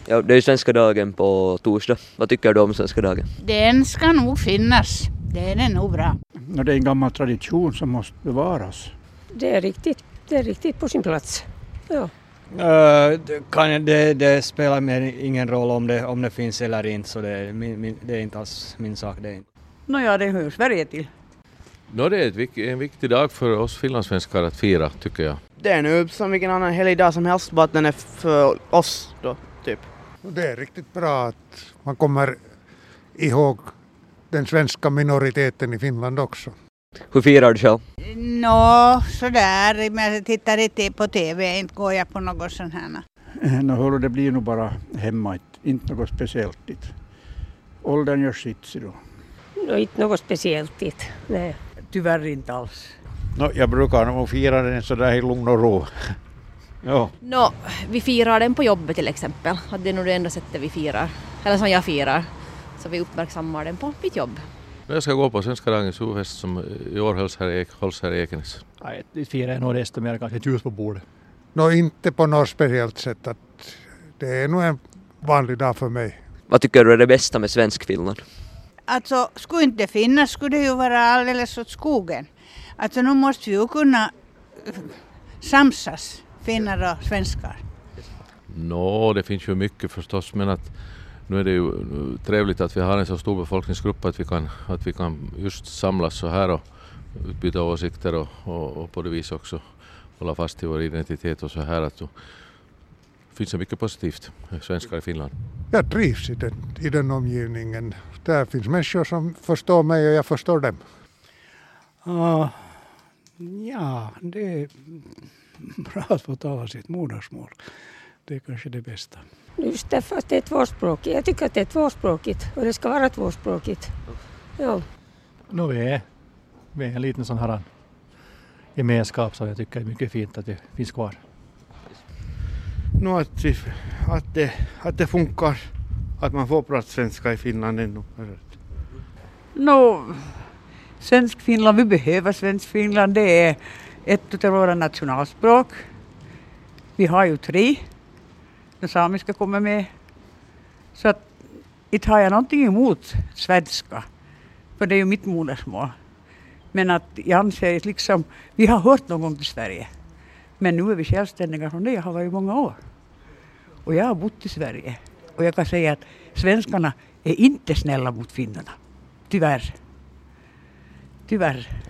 Ja, det är svenska dagen på torsdag. Vad tycker du om svenska dagen? Den ska nog finnas. Det är nog bra. Det är en gammal tradition som måste bevaras. Det är riktigt på sin plats. Ja. Det spelar mig ingen roll om det finns eller inte, så det är inte alls min sak. Det hör Sverige till. Det är en viktig dag för oss finlandssvenskar att fira, tycker jag. Det är nu som vilken annan helgdag som helst, bara att den är för oss då, typ. Det är riktigt bra att man kommer ihåg den svenska minoriteten i Finland också. Hur firar du själv? Sådär. Men jag tittar inte på TV, inte går jag på något sånt här. Det blir nog bara hemma, inte något speciellt dit. Åldern gör sitt så då. Inte något speciellt dit, nej. Tyvärr inte alls. Jag brukar nog fira den så där i lugn och ro. Ja. Vi firar den på jobbet till exempel. Det är nog det enda sättet vi firar. Eller som jag firar. Så vi uppmärksammar den på mitt jobb. Jag ska gå på svenska dagens urfest som i år hålls här i Ekenäs. Nej, det firar nog desto mer kanske ett ljus på bordet. Inte på något speciellt sätt. Att det är nog en vanlig dag för mig. Vad tycker du är det bästa med svensk Finland? Alltså, skulle inte finnas skulle det ju vara alldeles åt skogen. Alltså, nu måste vi ju kunna samsas, finnar och svenskar. Det finns ju mycket förstås, men att nu är det ju trevligt att vi har en så stor befolkningsgrupp att vi kan just samlas så här och utbyta åsikter och på det vis också hålla fast i vår identitet och så här. Att det finns så mycket positivt svenskar i Finland. Jag trivs i den omgivningen. Där finns människor som förstår mig och jag förstår dem. Det är bra att få tala sitt modersmål. Det är kanske det bästa. Just därför att det är tvåspråkigt. Jag tycker att det är tvåspråkigt och det ska vara tvåspråkigt. Ja. Vi är en liten sån här gemenskap som jag tycker är mycket fint att det finns kvar. Att det funkar, att man får prata svenska i Finland ännu. Svensk Finland, vi behöver svensk Finland. Det är ett av våra nationalspråk. Vi har ju 3. Det samiska kommer med. Så att inte har jag någonting emot svenska. För det är ju mitt modersmål. Men att jag anser liksom, vi har hört någon gång till Sverige. Men nu är vi självständiga från det. Jag har varit många år. Och jag har bott i Sverige. Och jag kan säga att svenskarna är inte snälla mot finnarna. Tyvärr.